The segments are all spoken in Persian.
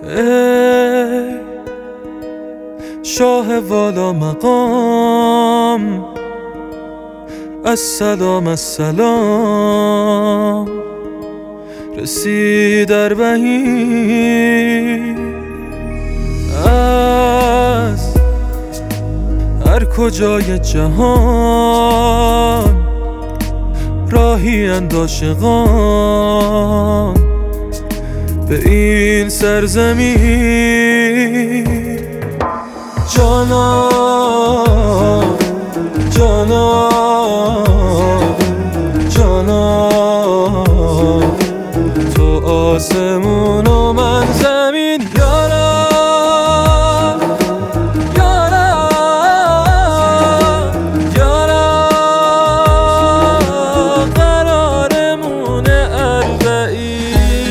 ای شاه والا مقام، السلام السلام. رسید اربعین از هر کجای جهان، راهی اند عاشقان به این سرزمین. جانان جانان جانان، تو آسمون و من زمین. یاران یاران یاران، قرارمونه اربعین.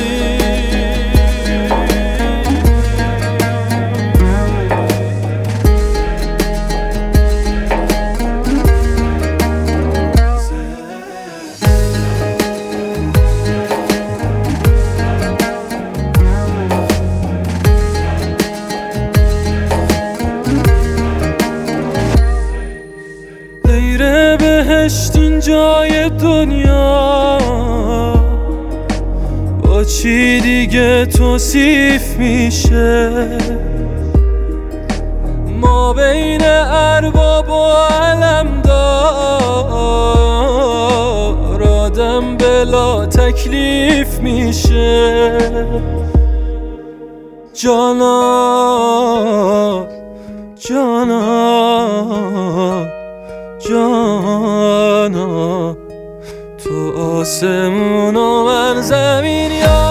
بهشت این جای دنیا با چی دیگه توصیف میشه؟ ما بین ارباب و علمدار آدم بلا تکلیف میشه. جانان جانان جانا، تو آسمون و من زمین.